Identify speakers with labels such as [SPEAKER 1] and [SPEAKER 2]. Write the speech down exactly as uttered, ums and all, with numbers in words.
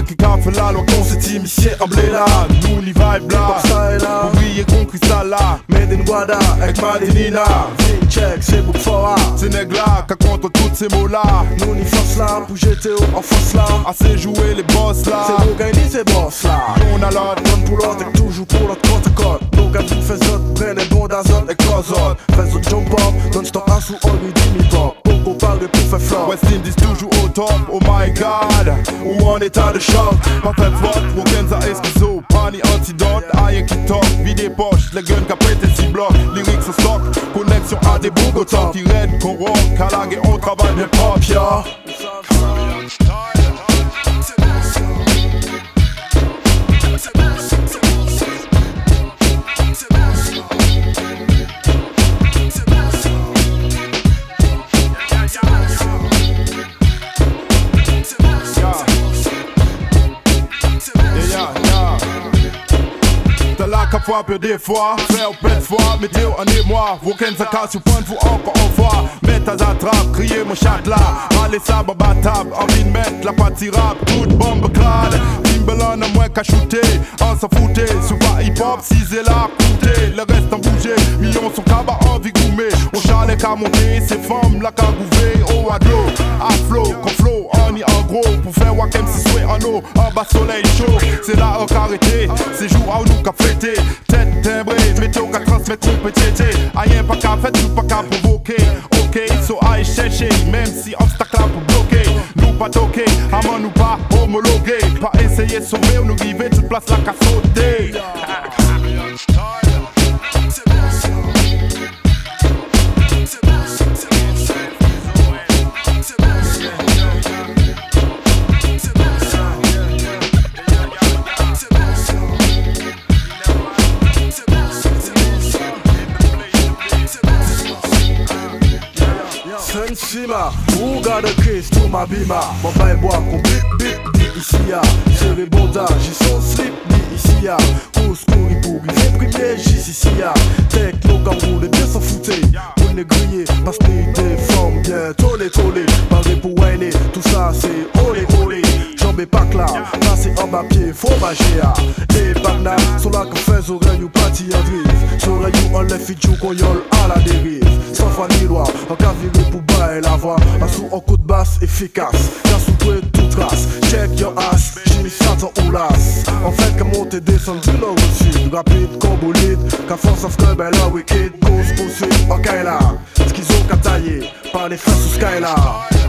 [SPEAKER 1] qui qu'a fait la loi qu'on s'est initié en blé là. Nous n'y vibe là, ouvrier con cristal là. Made in Guada, avec Madinina. Vin check, c'est book fora. C'est nègre là, qu'a contre toutes ces mots là. Nous n'y force là, pour jeter en force là. Assez jouer les boss là. C'est nous gagner ces boss là. On a l'autre, donne pour l'autre et toujours pour l'autre côte côte. Donc à vous fais autres, prenez bon d'azote et closote. Fais autres jump up, non-stop à sous on lui dit mi-pop. Coco parle de tout fait flop. West Indies toujours au top, oh my god. Ou en état de choc, pas fait de faute. Wokenza esquizo, pani antidote. Aïe qui top, vide des poches, les guns qu'a pété six blocs. Lyrics au stock, connexion à des bougs au top. Qui raident, qu'on rock, calag et on travaille bien propre, ya. Qu'à frapper des fois, faire plein de fois, météo en émoi, aucun sa casse, point de vous encore en fois. Mettre à attrape, crier mon chat là, allez ça, babatable, envie de mettre la pâtie rap, toute bombe crade. Timbaland à moins qu'à shooter, on s'en foutait, souvent hip hop, si c'est là, coûter, le reste en bouger, millions sont cabas envie gourmet. On chalet qu'à monter, ces femmes là qu'à gouver, oh à l'eau, à flow, qu'on flow, on y en gros, pour faire wakem si souhait en eau, en bas soleil chaud, c'est là on arrêté, c'est jour à nous qu'à fêter. Tête timbrée, météo qu'à transmettre mon petit Aïe pas qu'à faire, tout pas qu'à provoquer. Ok, so aïe chercher, même si obstacle pour bloquer. Nous pas toquer, amant nous pas homologuer. Pas essayer de sauver ou nous river, toute place là qu'à sauter. Sensima, Ouga de Chris, tout ma bima. Mon bail bois qu'on bip bip, dit ici ya. C'est les bondages, ils sont slip, dit ici ya. Course, courir pour les premiers, j'y ici ya. Techno, kangourou, les bien s'en fouter. On est grillé, parce que des formes bien tollé, tollé. Parler pour whiner, tout ça c'est olé, olé. Jambes et pas là, passer en bas pied, faut manger à. Les bagnas sont là que fait oreilles ou parti en drift. Sur la you, on les fit you qu'on yole à la dérive. Sans foi ni loi, en cas viré pour bailler la voix. Un sous en coup de basse efficace. Car sous toi tout trace. Check your ass, j'ai Satan ou las. En fait, qu'à monter descendre du nord au sud. Rapide, combolite, qu'à force of club, elle a wicked. Cause poursuite, ok là. Schizo qu'à tailler, par les fesses sous sky là.